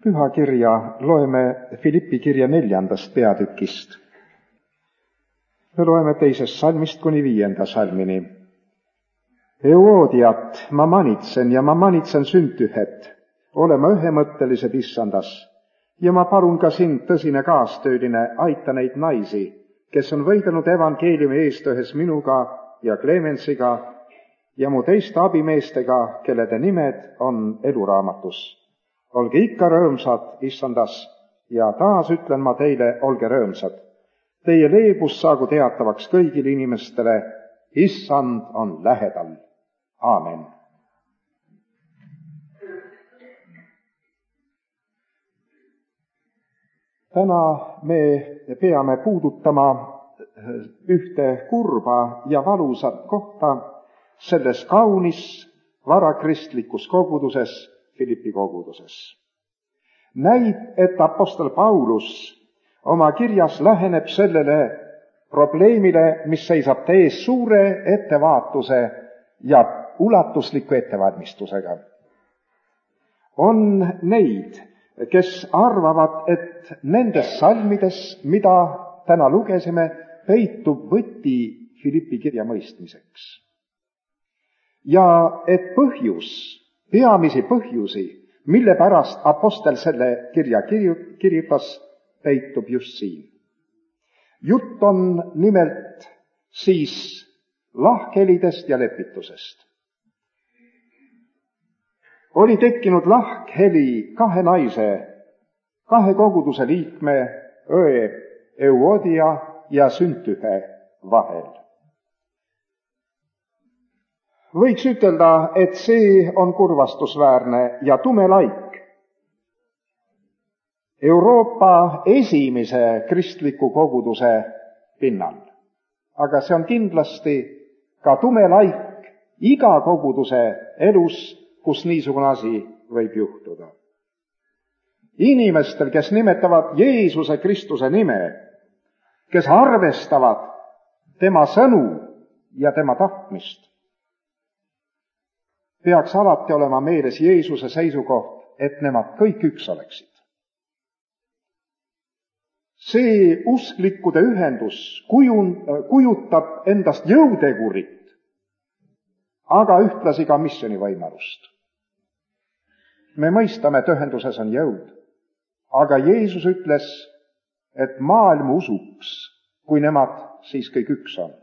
Pühakirja loeme Filippi kirja 4. peatükist. Me loeme 2. salmist kuni 5. salmini. Euodiat ma manitsen Süntühet, olema ühemõttelised issandas, ja ma palun ka sind, tõsine kaastööline, aita neid naisi, kes on võidelnud evangeeliumi eest ühes minuga ja Klemensiga ja mu teiste abimeestega, kellede nimed on eluraamatus. Olge ikka rõõmsad, issandas, ja taas ütlen ma teile, olge rõõmsad. Teie leebus saagu teatavaks kõigile inimestele, issand on lähedal. Aamen. Täna me peame puudutama ühte kurba ja valusat kohta selles kaunis varakristlikus koguduses, Filippi koguduses. Näib, et apostel Paulus oma kirjas läheneb sellele probleemile, mis seisab ta ees suure ettevaatuse ja ulatusliku ettevalmistusega. On neid, kes arvavad, et nendes salmides, mida täna lugesime, peitub võti Filippi kirja mõistmiseks. Ja et peamisi põhjusi, mille pärast apostel selle kirja kirjutas, peitub just siin. Jutt on nimelt siis lahkhelidest ja lepitusest. Oli tekkinud lahkheli kahe naise, kahe koguduse liikme, õe Euodia ja Süntühe vahel. Võiks ütelda, et see on kurvastusväärne ja tume laik Euroopa esimese kristliku koguduse pinnal. Aga see on kindlasti ka tume laik iga koguduse elus, kus niisugune asi võib juhtuda. Inimestel, kes nimetavad Jeesuse Kristuse nime, kes arvestavad tema sõnu ja tema tahtmist, peaks alati olema meeles Jeesuse seisukoht, et nemad kõik üks oleksid. See usklikkude ühendus kujutab endast jõutegurit, aga ühtlasi ka missionivõimalust. Me mõistame, et ühenduses on jõud, aga Jeesus ütles, et maailm usuks, kui nemad siis kõik üks on.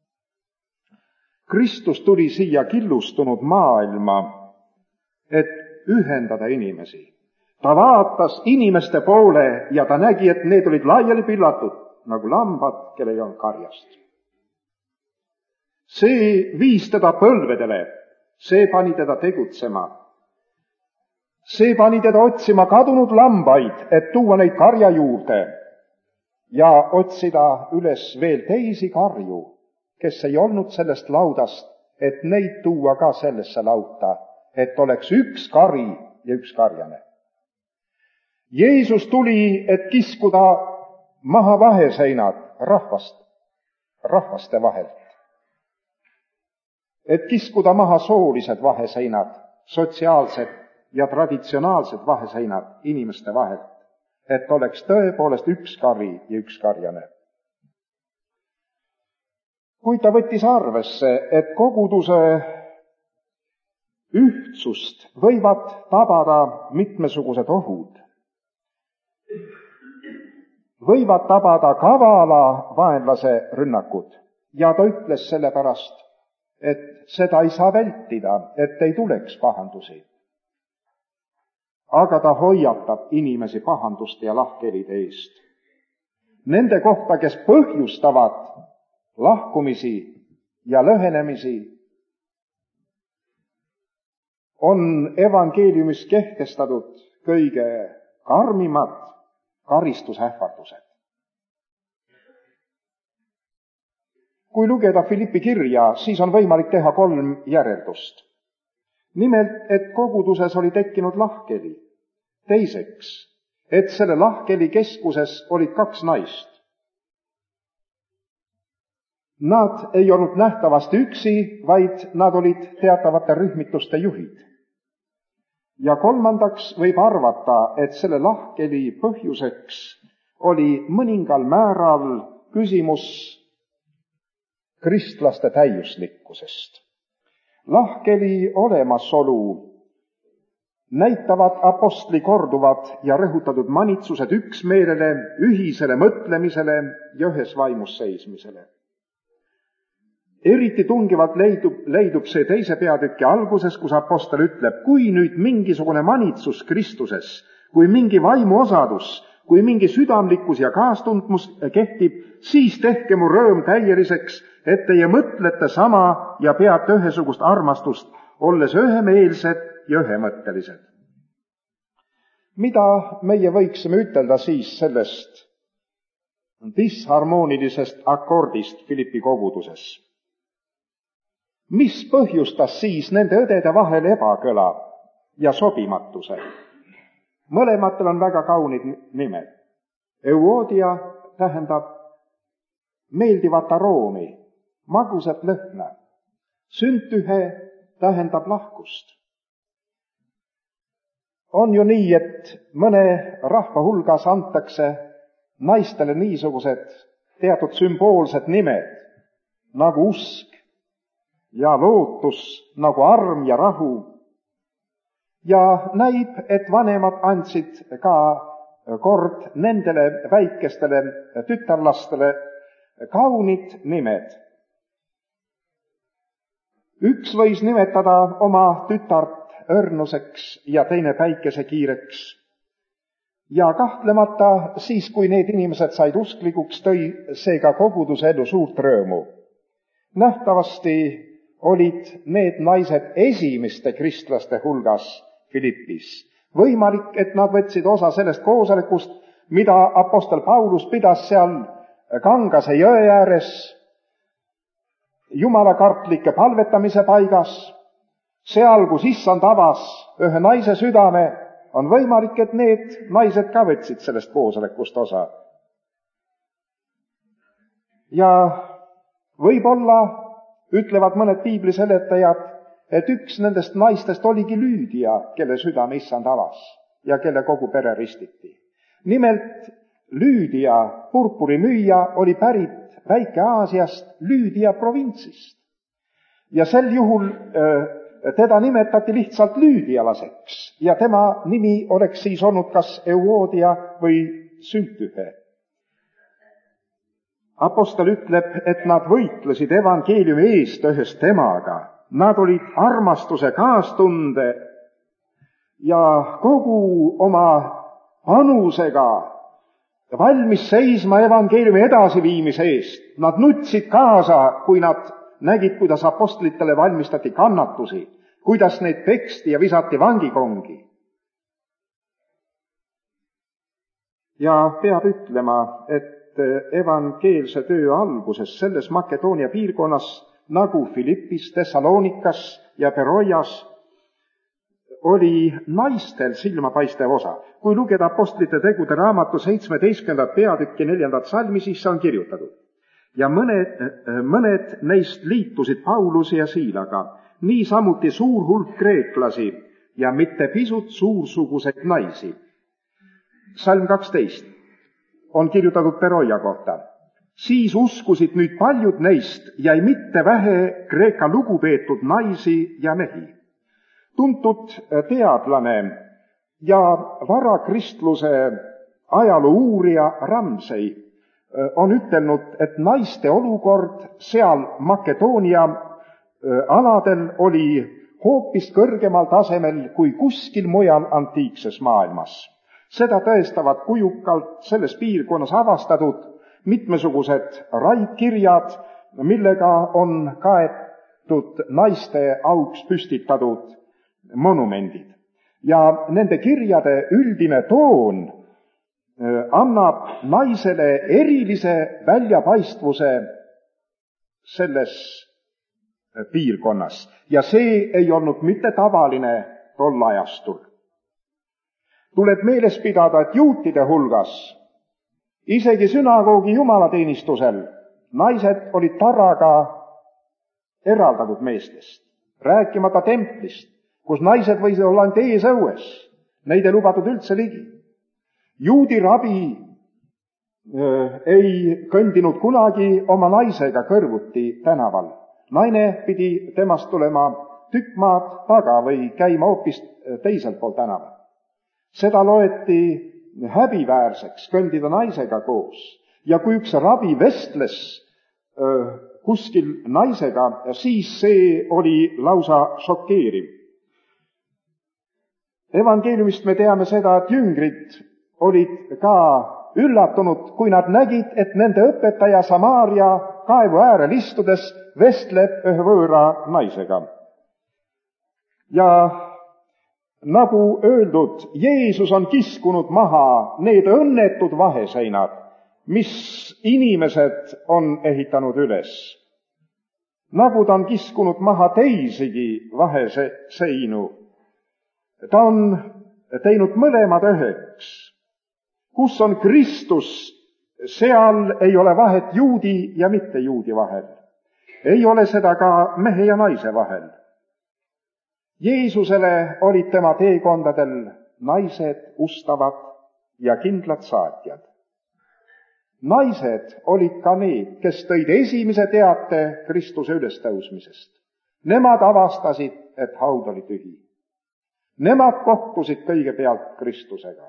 Kristus tuli siia killustunud maailma, et ühendada inimesi. Ta vaatas inimeste poole ja ta nägi, et need olid laiali pillatud, nagu lambad, kellel on karjast. See viis teda põlvedele, see pani teda tegutsema. See pani teda otsima kadunud lambaid, et tuua neid karja juurde ja otsida üles veel teisi karju, kes ei olnud sellest laudast, et neid tuua ka sellesse lauta, et oleks üks kari ja üks karjane. Jeesus tuli, et kiskuda maha vaheseinad rahvaste vahelt. Et kiskuda maha soolised vaheseinad, sotsiaalsed ja traditsionaalsed vaheseinad inimeste vahelt, et oleks tõepoolest üks kari ja üks karjane. Kuid ta võttis arvesse, et koguduse ühtsust võivad tabada mitmesugused ohud. Võivad tabada kavala vaenlase rünnakud ja ta ütles sellepärast, et seda ei saa vältida, et ei tuleks pahandusi. Aga ta hoiatab inimesi pahanduste ja lahkhelide eest. Nende kohta, kes põhjustavad lahkumisi ja lõhenemisi, on evangeeliumis kehtestatud kõige karmimad karistusähvardused. Kui lugeda Filippi kirja, siis on võimalik teha 3 järeldust. Nimelt, et koguduses oli tekkinud lahkheli. Teiseks, et selle lahkheli keskuses olid 2 naist. Nad ei olnud nähtavasti üksi, vaid nad olid teatavate rühmituste juhid. Ja kolmandaks võib arvata, et selle lahkheli põhjuseks oli mõningal määral küsimus kristlaste täiuslikkusest. Lahkheli olemasolu näitavad apostli korduvad ja rõhutatud manitsused üksmeelele, ühisele mõtlemisele ja ühes vaimus seismisele. Eriti tungivalt leidub see teise peatüki alguses, kus apostel ütleb, kui nüüd mingisugune manitsus Kristuses, kui mingi vaimuosadus, kui mingi südamlikkus ja kaastundmus kehtib, siis tehke mu rõõm täieliseks, et teie mõtlete sama ja peate ühesugust armastust, olles ühemeelsed ja ühemõttelised. Mida meie võiksime ütelda siis sellest disharmoonilisest akordist Philippi koguduses? Mis põhjustas siis nende õdede vahel ebakõla ja sobimatuse? Mõlematel on väga kaunid nimed. Euodia tähendab meeldivat aroomi, magusat lõhna. Süntühe tähendab lahkust. On ju nii, et mõne rahva hulgas antakse naistele niisugused teatud sümboolsed nimed, nagu usk ja lootus, nagu arm ja rahu. Ja näib, et vanemad andsid ka kord nendele väikestele tütarlastele kaunid nimed. Üks võis nimetada oma tütart õrnuseks ja teine päikesekiireks. Ja kahtlemata siis, kui need inimesed said usklikuks, tõi see ka koguduse ellu suurt rõõmu. Nähtavasti olid need naised esimeste kristlaste hulgas Philippis. Võimalik, et nad võtsid osa sellest koosolekust, mida apostel Paulus pidas seal Kangase jõe ääres, jumalakartlike palvetamise paigas, seal, kus issand avas ühe naise südame, on võimalik, et need naised ka võtsid sellest koosolekust osa. Ja võib-olla ütlevad mõned piibliseletajad, et üks nendest naistest oligi Lüüdia, kelle südame issand avas ja kelle kogu pere ristiti. Nimelt Lüüdia, purpurimüüja, oli pärit Väike-Aasiast, Lüüdia provintsist. Ja sel juhul teda nimetati lihtsalt lüüdialaseks ja tema nimi oleks siis olnud kas Euodia või Süntühe. Apostel ütleb, et nad võitlesid evangeeliumi eest ühes temaga. Nad olid armastuse kaastunde ja kogu oma panusega valmis seisma evangeeliumi edasiviimise eest. Nad nutsid kaasa, kui nad nägid, kuidas apostlitele valmistati kannatusi, kuidas neid peksti ja visati vangikongi. Ja peab ütlema, et evangeelse töö alguses selles Makedoonia piirkonnas, nagu Philippis, Thessalonikas ja Beroias, oli naistel silmapaistev osa. Kui lugeda apostlite tegude raamatu 17. peatükki 4. salmi, siis see on kirjutatud. Ja mõned neist liitusid Pauluse ja Siilaga, niisamuti suur hulk kreeklasi ja mitte pisut suursuguseid naisi. Salm 12 on kirjutatud Beroia kohta. Siis uskusid nüüd paljud neist ja ei mitte vähe Kreeka lugupeetud naisi ja mehi. Tuntud teadlane ja varakristluse ajaloo uurija Ramsey on ütelnud, et naiste olukord seal Makedoonia aladel oli hoopis kõrgemal tasemel kui kuskil mujal antiikses maailmas. Seda tõestavad kujukalt selles piirkonnas avastatud mitmesugused raidkirjad, millega on kaetud naiste auks püstitatud monumendid. Ja nende kirjade üldine toon annab naisele erilise väljapaistvuse selles piirkonnas. Ja see ei olnud mitte tavaline tol ajastul. Tuleb meeles pidada, et juutide hulgas, isegi sünagoogi jumalateenistusel, naised olid taraga eraldatud meestest, rääkimata templist. kus naised võisid olla ainult eesõues, neid ei lubatud üldse ligi. Juudi rabi ei kõndinud kunagi oma naisega kõrvuti tänaval. Naine pidi temast tulema tükk maad taga või käima hoopis teiselt pool tänaval. Seda loeti häbiväärseks kõndida naisega koos. Ja kui üks rabi vestles kuskil naisega, siis see oli lausa šokeeriv. Evangeeliumist me teame seda, et jüngrid olid ka üllatunud, kui nad nägid, et nende õpetaja Samaaria kaevu äärel istudes vestleb ühe võõra naisega. Ja nagu öeldud, Jeesus on kiskunud maha need õnnetud vaheseinad, mis inimesed on ehitanud üles. Nagu ta on kiskunud maha teisigi vaheseinu. Ta on teinud mõlemad üheks. Kus on Kristus, seal ei ole vahet juudi ja mitte juudi vahel. Ei ole seda ka mehe ja naise vahel. Jeesusele olid tema teekondadel naised ustavad ja kindlad saatjad. Naised olid ka need, kes tõid esimese teate Kristuse ülestõusmisest. Nemad avastasid, et haud oli tühi. Nemad kohtusid kõigepealt Kristusega.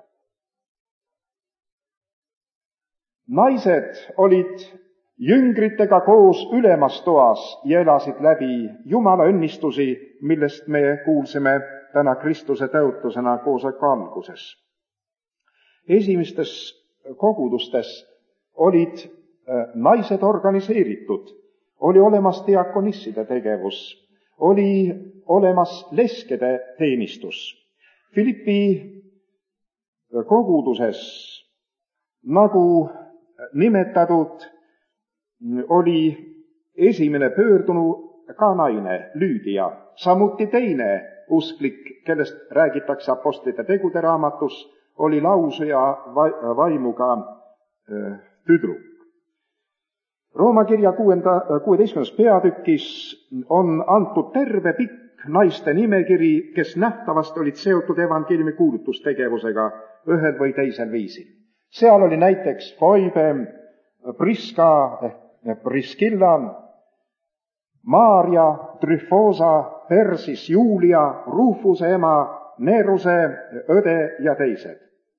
Naised olid jüngritega koos ülemas toas ja elasid läbi Jumala õnnistusi, millest me kuulsime täna Kristuse tõotusena koosoleku alguses. Esimestes kogudustes olid naised organiseeritud, oli olemas diakonisside tegevus, oli olemas leskede teenistus. Philippi koguduses, nagu nimetatud, oli esimene pöördunu ka naine, Lüüdia, samuti teine usklik, kellest räägitakse apostlite tegude raamatus, oli lausuja vaimuga tüdruk. Rooma kirja 16. peatükis on antud terve pikk naiste nimekiri, kes nähtavasti olid seotud evangeeliumi kuulutustegevusega ühel või teisel viisil. Seal oli näiteks Foibe, Priska, Priskilla, Maarja, Tryfosa, Persis, Julia, Rufuse ema, Neeruse õde ja teised.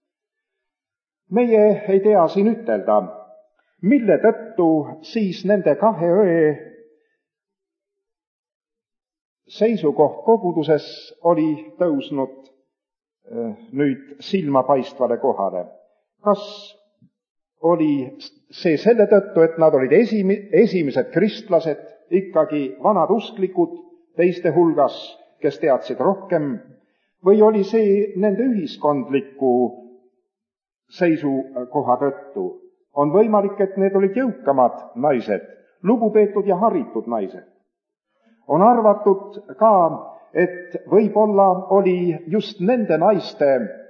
Meie ei tea siin ütelda, mille tõttu siis nende kahe õe seisukoht koguduses oli tõusnud nüüd silmapaistvale kohale. Kas oli see selle tõttu, et nad olid esimesed kristlased, ikkagi vanad usklikud teiste hulgas, kes teadsid rohkem, või oli see nende ühiskondliku seisukoha tõttu? On võimalik, et need olid jõukamad naised, lugupeetud ja haritud naised. On arvatud ka, et võib-olla oli just nende naiste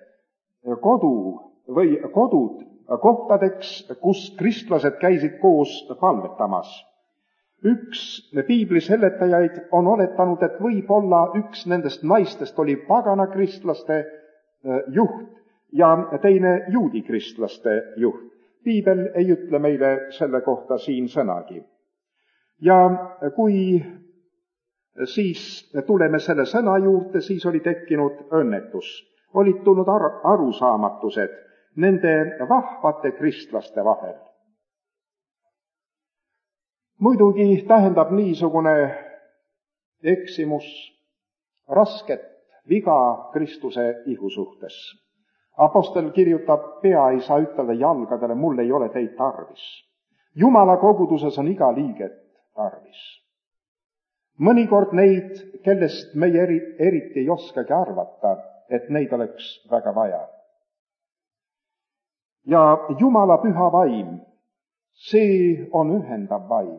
kodud kohtadeks, kus kristlased käisid koos palvetamas. Üks piibli seletajaid on oletanud, et võib-olla üks nendest naistest oli pagana kristlaste juht ja teine juudi kristlaste juht. Piibel ei ütle meile selle kohta siin sõnagi. Ja kui siis tuleme selle sõna juurde, siis oli tekkinud õnnetus. Olid tulnud arusaamatused nende vahvate kristlaste vahel. Muidugi tähendab niisugune eksimus rasket viga Kristuse ihu suhtes. Apostel kirjutab, pea ei saa ütelda jalgadele, mul ei ole teid tarvis. Jumala koguduses on iga liiget tarvis. Mõnikord neid, kellest meie eriti ei oskagi arvata, et neid oleks väga vaja. Ja Jumala püha vaim, see on ühendav vaim.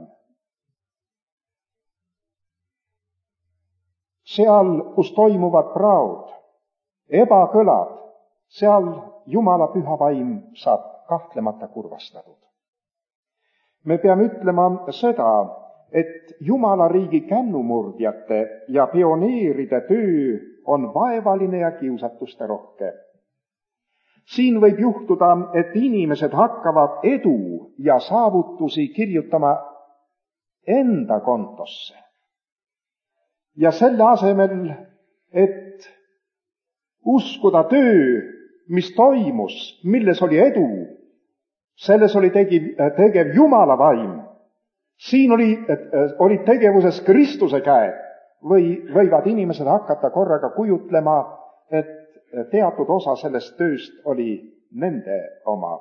Seal, kus toimuvad praod, ebakõlad, seal Jumala püha vaim saab kahtlemata kurvastatud. Me peame ütlema seda, et Jumala riigi kännumurdjate ja pioneeride töö on vaevaline ja kiusatuste rohke. Siin võib juhtuda, et inimesed hakkavad edu ja saavutusi kirjutama enda kontosse. Ja selle asemel, et uskuda töö, mis toimus, milles oli edu, selles oli tegev Jumala vaim. Siin olid tegevuses Kristuse käed. Võivad inimesed hakata korraga kujutlema, et teatud osa sellest tööst oli nende oma.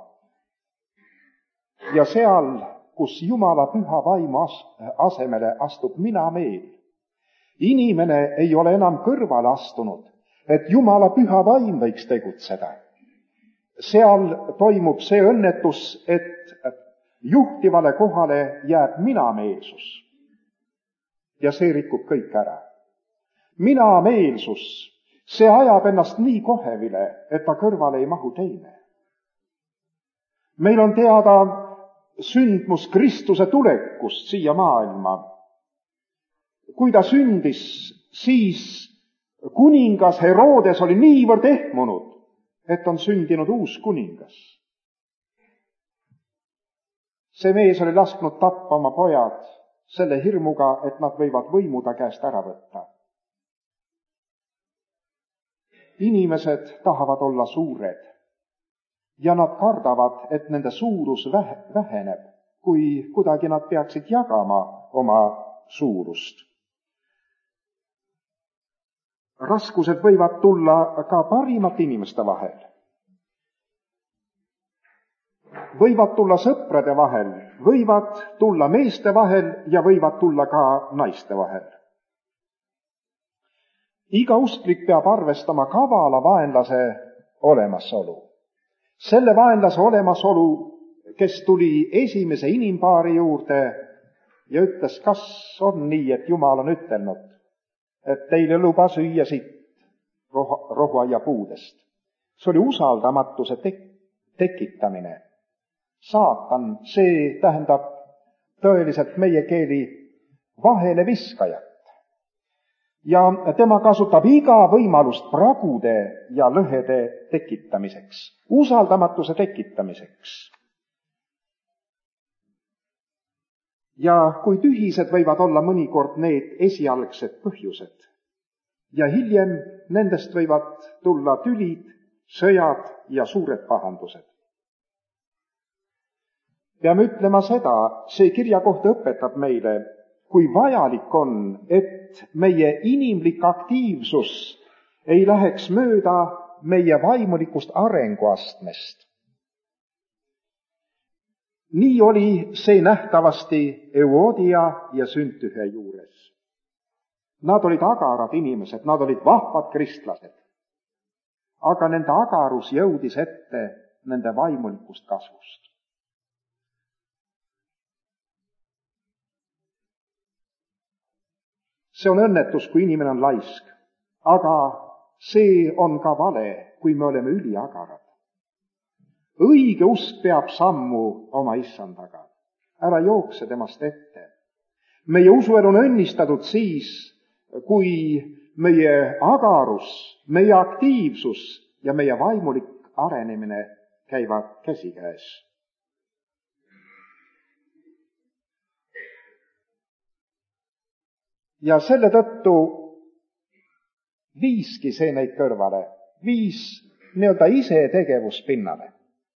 Ja seal, kus Jumala püha vaimu asemele astub mina-meel, inimene ei ole enam kõrvale astunud, et Jumala püha vaim võiks tegutseda. Seal toimub see õnnetus, et juhtivale kohale jääb minameelsus. Ja see rikub kõik ära. Minameelsus, see ajab ennast nii kohevile, et ta kõrvale ei mahu teine. Meil on teada sündmus Kristuse tulekust siia maailma. Kui ta sündis, siis kuningas Herodes oli niivõrd ehmunud, et on sündinud uus kuningas. See mees oli lasknud tappa oma pojad selle hirmuga, et nad võivad võimu ta käest ära võtta. Inimesed tahavad olla suured ja nad kardavad, et nende suurus väheneb, kui kuidagi nad peaksid jagama oma suurust. Raskused võivad tulla ka parimate inimeste vahel. Võivad tulla sõprade vahel, võivad tulla meeste vahel ja võivad tulla ka naiste vahel. Iga usklik peab arvestama kavala vaenlase olemasolu. Selle vaenlase olemasolu, kes tuli esimese inimpaari juurde ja ütles, kas on nii, et Jumal on ütelnud, et teile luba süüa siit rohuaia puudest. See oli usaldamatuse tekitamine. Saatan, see tähendab tõeliselt meie keeli vahele viskajat. Ja tema kasutab iga võimalust pragude ja lõhede tekitamiseks, usaldamatuse tekitamiseks. Ja kui tühised võivad olla mõnikord need esialgsed põhjused ja hiljem nendest võivad tulla tülid, sõjad ja suured pahandused. Peame ütlema seda, see kirja kohta õpetab meile, kui vajalik on, et meie inimlik aktiivsus ei läheks mööda meie vaimulikust arenguastmest. Nii oli see nähtavasti Euodia ja Süntühe juures. Nad olid agarad inimesed, nad olid vahvad kristlased. Aga nende agarus jõudis ette nende vaimulikust kasvust. See on õnnetus, kui inimene on laisk, aga see on ka vale, kui me oleme üliagarad. Õige usk peab sammu oma issandaga. Ära jookse temast ette. Meie usuelu on õnnistatud siis, kui meie agarus, meie aktiivsus ja meie vaimulik arenemine käivad käsikäes. Ja selle tõttu viiski see neid kõrvale, viis nii-öelda ise tegevuspinnale.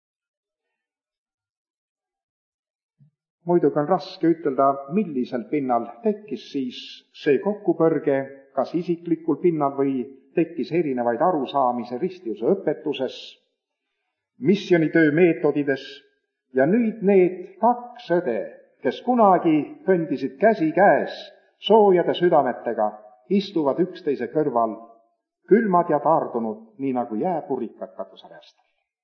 Muidugi on raske ütelda, millisel pinnal tekkis siis see kokkupõrge, kas isiklikul pinnal või tekkis erinevaid arusaamise ristiuse õpetuses, missionitöö meetodides ja nüüd need kaks õde, kes kunagi kõndisid käsi käes, soojade südametega, istuvad üksteise kõrval, külmad ja taardunud, nii nagu jääpurikad katuserjastel.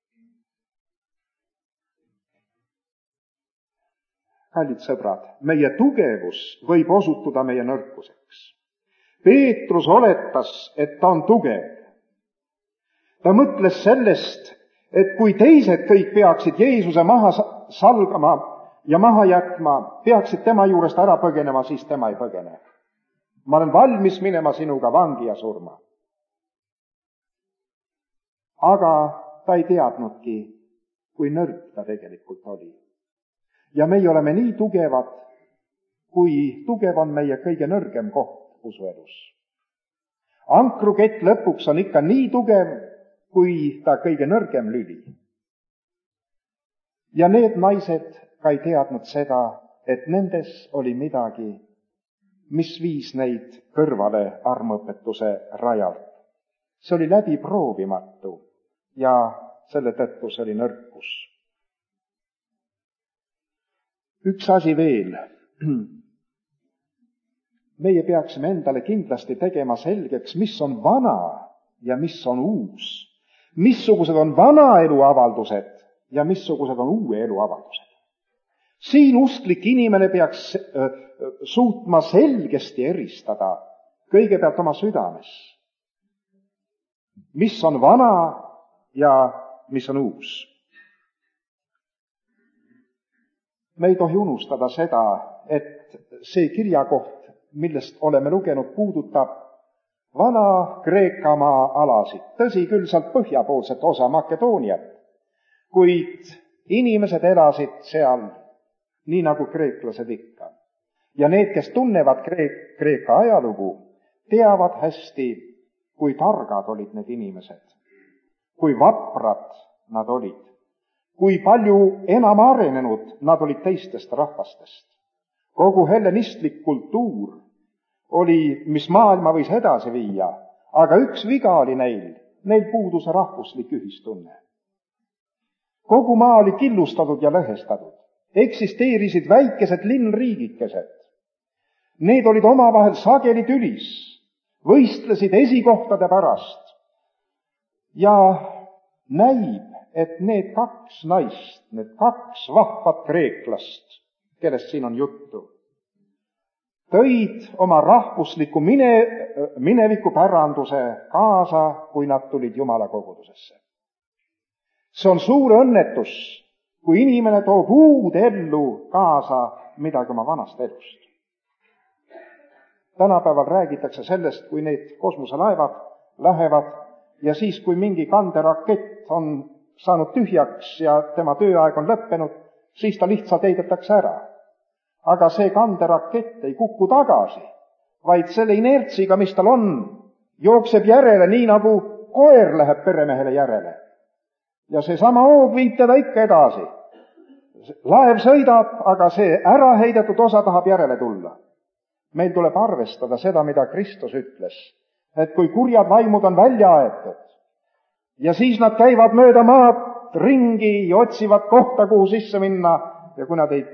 Kallid sõbrad, meie tugevus võib osutuda meie nõrkuseks. Peetrus oletas, et ta on tugev. Ta mõtles sellest, et kui teised kõik peaksid Jeesuse maha salgama ja maha jätma, peaksid tema juurest ära põgenema, siis tema ei põgene. Ma olen valmis minema sinuga vangi ja surma. Aga ta ei teadnudki, kui nõrk ta tegelikult oli. Ja meie oleme nii tugevad, kui tugev on meie kõige nõrgem koht usuelus. Ankrukett lõpuks on ikka nii tugev, kui ta kõige nõrgem lüli. Ja need naised ka ei teadnud seda, et nendes oli midagi, mis viis neid kõrvale armuõpetuse rajalt. See oli läbiproovimatu ja selle tõttu see oli nõrkus. Üks asi veel. Meie peaksime endale kindlasti tegema selgeks, mis on vana ja mis on uus. Missugused on vana elu avaldused ja missugused on uue elu avaldused. Siin usklik inimene peaks suutma selgesti eristada kõigepealt oma südames, mis on vana ja mis on uus. Me ei tohi unustada seda, et see kirjakoht, millest oleme lugenud, puudutab Vana-Kreekamaa alasid. Tõsi küll, sealt põhjapoolset osa Makedooniat, kuid inimesed elasid seal nii nagu kreeklased ikka. Ja need, kes tunnevad Kreeka ajalugu, teavad hästi, kui targad olid need inimesed, kui vaprad nad olid, kui palju enam arenenud nad olid teistest rahvastest. Kogu hellenistlik kultuur oli, mis maailma võis edasi viia, aga üks viga oli neil puudus rahvuslik ühistunne. Kogu maa oli killustatud ja lõhestatud. Eksisteerisid väikesed linnriigikesed. Need olid omavahel sageli tülis, võistlesid esikohtade pärast. Ja näib, et need kaks naist, need kaks vahvat kreeklast, kellest siin on juttu, tõid oma rahvusliku mineviku päranduse kaasa, kui nad tulid Jumala kogudusesse. See on suur õnnetus, kui inimene toob uude ellu kaasa midagi oma vanast elust. Tänapäeval räägitakse sellest, kui need kosmoselaevad lähevad ja siis, kui mingi kanderakett on saanud tühjaks ja tema tööaeg on lõppenud, siis ta lihtsalt heidetakse ära. Aga see kanderakett ei kuku tagasi, vaid selle inertsiga, mis tal on, jookseb järele, nii nagu koer läheb peremehele järele. Ja see sama hoog viib teda ikka edasi. Laev sõidab, aga see äraheidetud osa tahab järele tulla. Meil tuleb arvestada seda, mida Kristus ütles, et kui kurjad vaimud on välja aetud ja siis nad käivad mööda maad ringi ja otsivad kohta, kuhu sisse minna, ja kui nad ei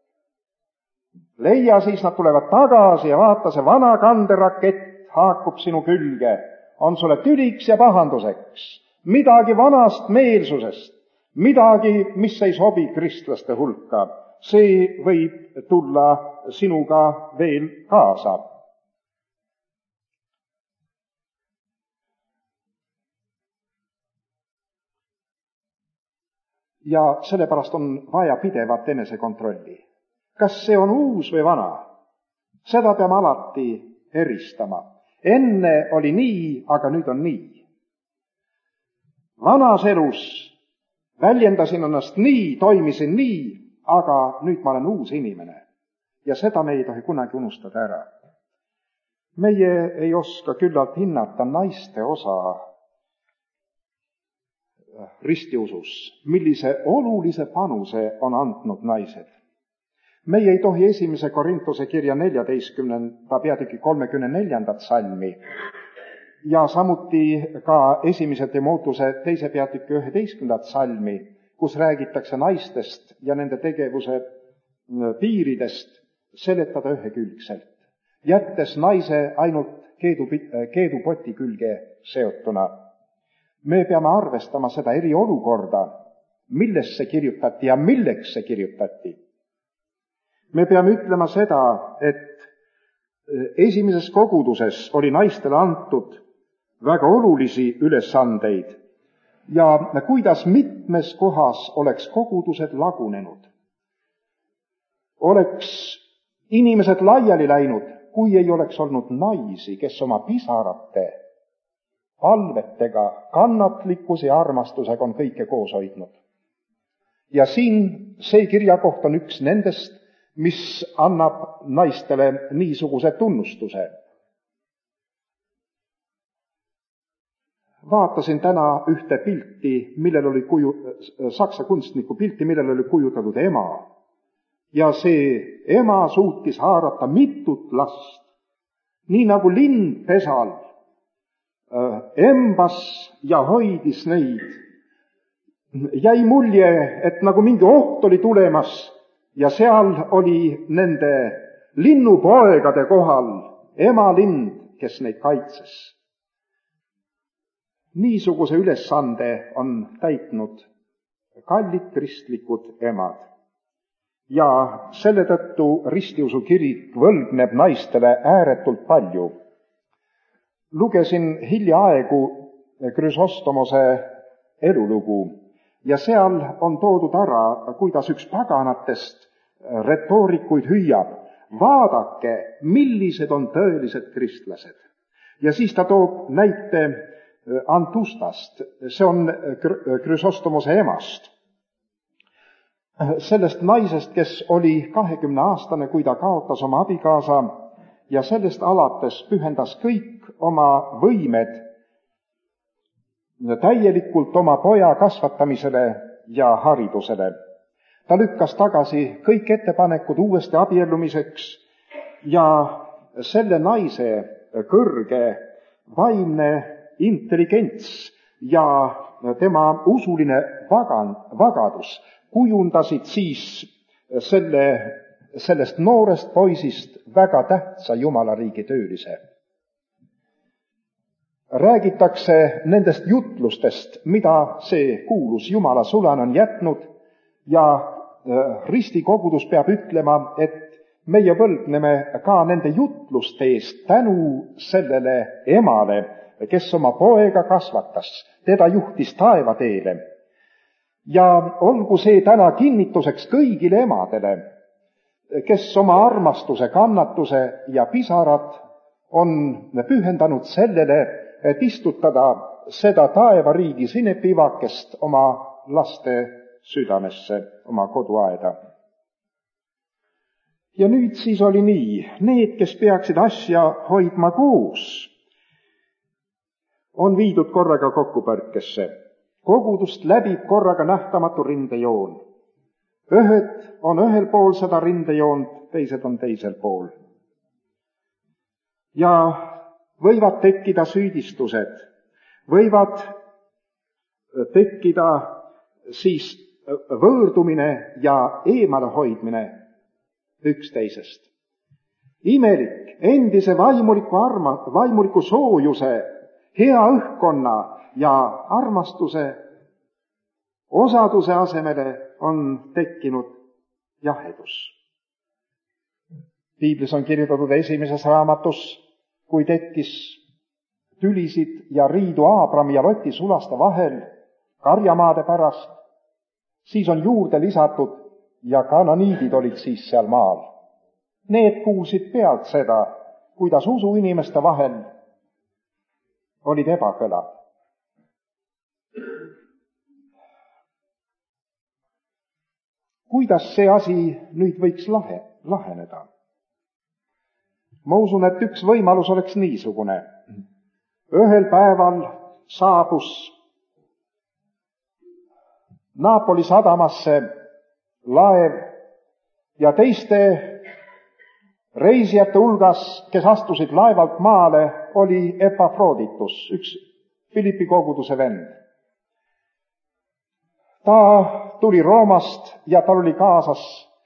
leia, siis nad tulevad tagasi ja vaata, see vana kanderakett haakub sinu külge, on sulle tüliks ja pahanduseks, midagi vanast meelsusest, midagi, mis ei sobi kristlaste hulka. See võib tulla sinuga veel kaasa. Ja sellepärast on vaja pidevat enesekontrolli. Kas see on uus või vana? Seda peame alati eristama. Enne oli nii, aga nüüd on nii. Vanas elus väljendasin ennast nii, toimisin nii, aga nüüd ma olen uus inimene. Ja seda me ei tohi kunagi unustada ära. Meie ei oska küllalt hinnata naiste osa ristiusus, millise olulise panuse on andnud naised. Meie ei tohi 1. Korintuse kirja 14. peatüki 34. salmi ja samuti ka 1. Timootuse 2. peatüki 11. salmi, kus räägitakse naistest ja nende tegevuse piiridest, seletada ühekülgselt, jättes naise ainult keedupoti külge seotuna. Me peame arvestama seda eriolukorda, millest see kirjutati ja milleks see kirjutati. Me peame ütlema seda, et esimeses koguduses oli naistele antud väga olulisi ülesandeid ja kuidas mitmes kohas oleks kogudused lagunenud. oleks inimesed laiali läinud, kui ei oleks olnud naisi, kes oma pisarate, palvetega, kannatlikkuse ja armastusega on kõike koos hoidnud. Ja siin see kirjakoht on üks nendest, mis annab naistele niisuguse tunnustuse. Vaatasin täna ühte pilti, millel oli saksa kunstniku pilti, millel oli kujutatud ema. Ja see ema suutis haarata mitut last, nii nagu lind pesal embas ja hoidis neid. Jäi mulje, et nagu mingi oht oli tulemas ja seal oli nende linnupoegade kohal ema lind, kes neid kaitses. Niisuguse ülesande on täitnud kallid kristlikud emad. Ja selle tõttu ristiusu kirik võlgneb naistele ääretult palju. Lugesin hiljaaegu Krüsostomose elulugu ja seal on toodud ära, kuidas üks paganatest retoorikuid hüüab. Vaadake, millised on tõelised kristlased. Ja siis ta toob näite Antustast, see on Krüsostomose emast. Sellest naisest, kes oli 20-aastane, kui ta kaotas oma abikaasa ja sellest alates pühendas kõik oma võimed täielikult oma poja kasvatamisele ja haridusele. Ta lükkas tagasi kõik ettepanekud uuesti abiellumiseks ja selle naise kõrge vaimne intelligents ja tema usuline vagadus kujundasid siis sellest noorest poisist väga tähtsa Jumalariigi töölise. Räägitakse nendest jutlustest, mida see kuulus Jumala sulan on jätnud ja ristikogudus peab ütlema, et meie võlgneme ka nende jutluste eest tänu sellele emale, kes oma poega kasvatas, teda juhtis taevateele. Ja olgu see täna kinnituseks kõigile emadele, kes oma armastuse, kannatuse ja pisarad on pühendanud sellele, et istutada seda taevariigi sinepivakest oma laste südamesse, oma koduaeda. Ja nüüd siis oli nii, need, kes peaksid asja hoidma koos, on viidud korraga kokkupõrkesse. Kogudust läbib korraga nähtamatu rindejoon. Ühed on ühel pool seda rindejoont, teised on teisel pool. Ja võivad tekkida süüdistused, võivad tekkida siis võõrdumine ja eemalehoidmine üksteisest. Imelik, endise vaimuliku soojuse, hea õhkkonna ja armastuse osaduse asemele on tekkinud jahedus. Piiblis on kirjutatud esimeses raamatus, kui tekkis tülisid ja riidu Aabrami ja Loti sulaste vahel karjamaade pärast, siis on juurde lisatud ja kananiidid olid siis seal maal. Need kuulsid pealt seda, kuidas usuinimeste vahel olid ebakõlad. Kuidas see asi nüüd võiks laheneda? Ma usun, et üks võimalus oleks niisugune. Ühel päeval saabus Napoli sadamasse laev ja teiste reisijate hulgas, kes astusid laevalt maale, oli Epafroditus, üks Philippi koguduse vend. Ta tuli Roomast ja tal oli kaasas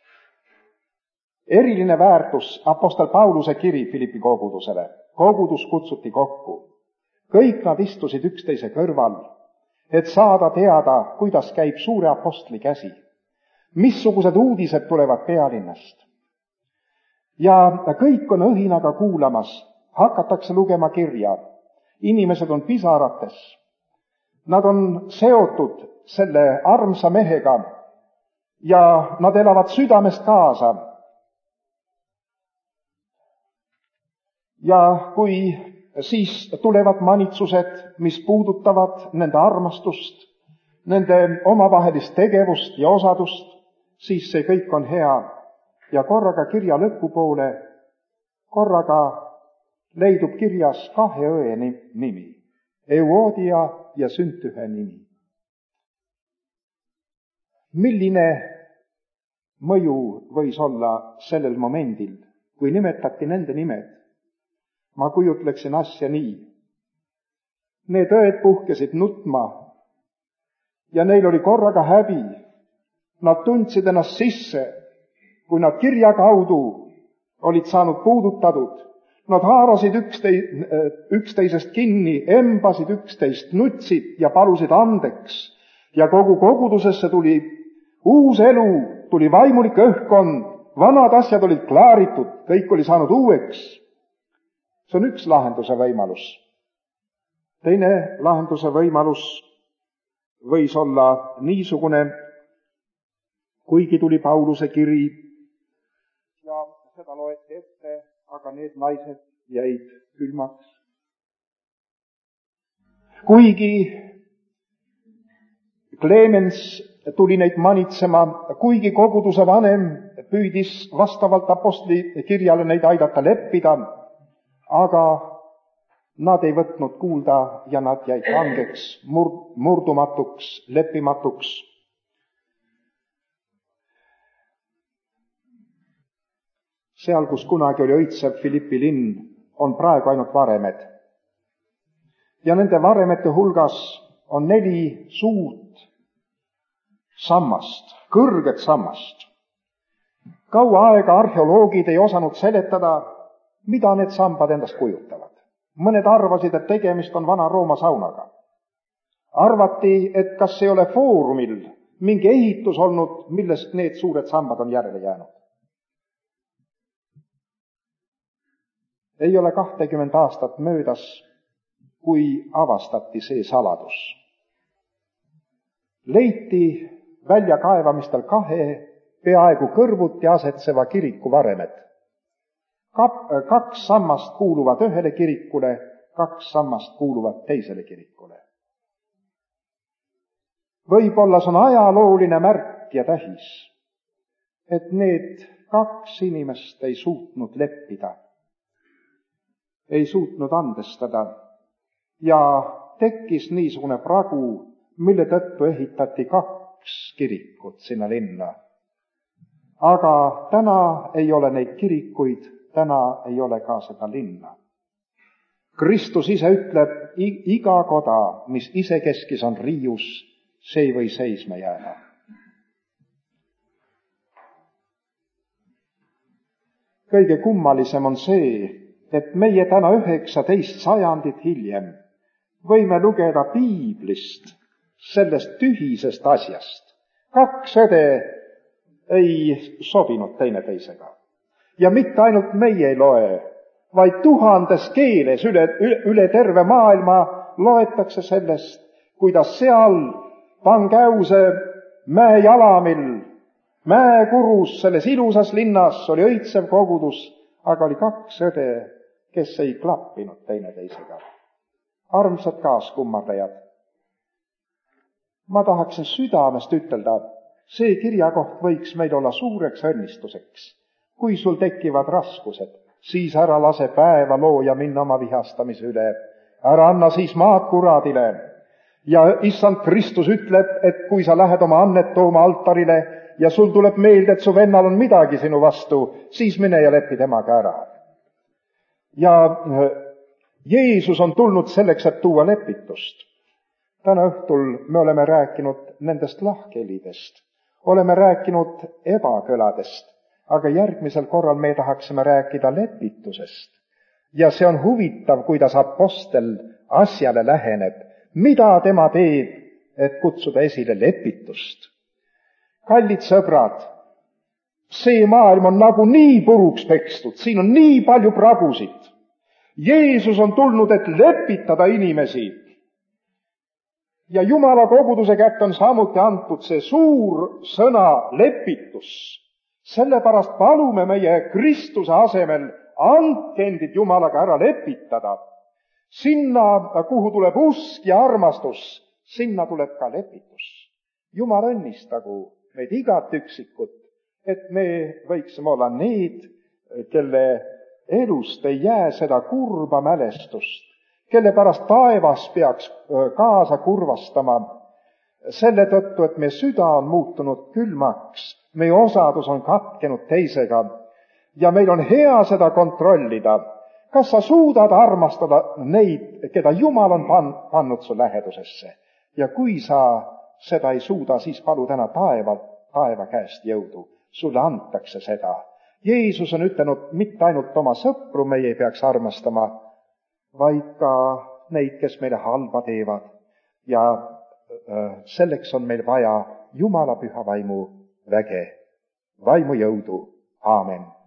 eriline väärtus apostel Pauluse kiri Philippi kogudusele. Kogudus kutsuti kokku. Kõik nad istusid üksteise kõrval, et saada teada, kuidas käib suure apostli käsi. Missugused uudised tulevad pealinnast. Ja kõik on õhinaga kuulamas, hakatakse lugema kirja. Inimesed on pisarates. Nad on seotud selle armsa mehega ja nad elavad südamest kaasa Ja kui siis tulevad manitsused, mis puudutavad nende armastust, nende omavahelist tegevust ja osadust, siis see kõik on hea. Ja korraga kirja lõpupoole, korraga leidub kirjas 2 õe nimi, Euodia ja Süntühe nimi. Milline mõju võis olla sellel momendil, kui nimetati nende nimed? Ma kujutleksin asja nii. Need õed puhkesid nutma ja neil oli korraga häbi. Nad tundsid ennast sisse, kui nad kirja kaudu olid saanud puudutatud. Nad haarasid üksteisest kinni, embasid üksteist, nutsid ja palusid andeks. Ja kogu kogudusesse tuli uus elu, tuli vaimulik õhkkond, vanad asjad olid klaaritud, kõik oli saanud uueks. See on üks lahenduse võimalus. Teine lahenduse võimalus võis olla niisugune, kuigi tuli Pauluse kiri ja seda loeti ette, aga need naised jäid külmaks. Kuigi Clemens tuli neid manitsema, kuigi koguduse vanem püüdis vastavalt apostli kirjale neid aidata leppida, aga nad ei võtnud kuulda ja nad jäid kangeks, murdumatuks, leppimatuks. Seal, kus kunagi oli õitsev Philippi linn, on praegu ainult varemed. Ja nende varemete hulgas on 4 suurt sammast, kõrget sammast. Kaua aega arheoloogid ei osanud seletada, mida need sambad endast kujutavad. Mõned arvasid, et tegemist on vana Rooma saunaga. Arvati, et kas ei ole foorumil mingi ehitus olnud, millest need suured sambad on järele jäänud. Ei ole 20 aastat möödas, kui avastati see saladus. Leiti väljakaevamistel 2 peaaegu kõrvuti asetseva kiriku varemed. 2 sammast kuuluvad ühele kirikule, 2 sammast kuuluvad teisele kirikule. Võib-olla see on ajalooline märk ja tähis, et need 2 inimest ei suutnud leppida, ei suutnud andestada ja tekkis niisugune pragu, mille tõttu ehitati 2 kirikut sinna linna. Aga täna ei ole neid kirikuid, täna ei ole ka seda linna. Kristus ise ütleb, iga koda, mis isekeskis on riius, see ei või seisma jääda. Kõige kummalisem on see, et meie täna 19 sajandit hiljem võime lugeda piiblist sellest tühisest asjast. 2 õde ei sobinud teineteisega. Ja mitte ainult meie ei loe, vaid 1000 keeles üle terve maailma loetakse sellest, kuidas seal Pankäuse mäejalamil, mäekurus, selles ilusas linnas oli õitsev kogudus, aga oli 2 õde, kes ei klappinud teineteisega. Armsad kaaskummardajad, ma tahaksin südamest ütelda, see kirjakoht võiks meil olla suureks õnnistuseks. Kui sul tekivad raskused, siis ära lase päeva looja minna oma vihastamise üle. Ära anna siis maad kuradile. Ja issand Kristus ütleb, et kui sa lähed oma annet tooma altarile ja sul tuleb meelde, et su vennal on midagi sinu vastu, siis mine ja lepi temaga ära. Ja Jeesus on tulnud selleks, et tuua lepitust. Täna õhtul me oleme rääkinud nendest lahkhelidest, oleme rääkinud ebakõladest, aga järgmisel korral me tahaksime rääkida lepitusest. Ja see on huvitav, kuidas apostel asjale läheneb, mida tema teeb, et kutsuda esile lepitust. Kallid sõbrad, see maailm on nagu nii puruks pekstud, siin on nii palju pragusid. Jeesus on tulnud, et lepitada inimesi. Ja Jumala koguduse kätte on samuti antud see suur sõna lepitus. Sellepärast palume meie Kristuse asemel andke endid Jumalaga ära lepitada. Sinna, kuhu tuleb usk ja armastus, sinna tuleb ka lepitus. Jumal õnnistagu meid igat üksikut, et me võiksime olla need, kelle elust ei jää seda kurba mälestust, kelle pärast taevas peaks kaasa kurvastama, selle tõttu, et meie süda on muutunud külmaks, meie osadus on katkenud teisega ja meil on hea seda kontrollida. Kas sa suudad armastada neid, keda Jumal on pannud su lähedusesse? Ja kui sa seda ei suuda, siis palu täna taeva käest jõudu. Sulle antakse seda. Jeesus on ütelnud, mitte ainult oma sõpru meie ei peaks armastama, vaid ka neid, kes meile halba teevad. Ja selleks on meil vaja Jumala püha vaimu väge, vaimu jõudu. Aamen.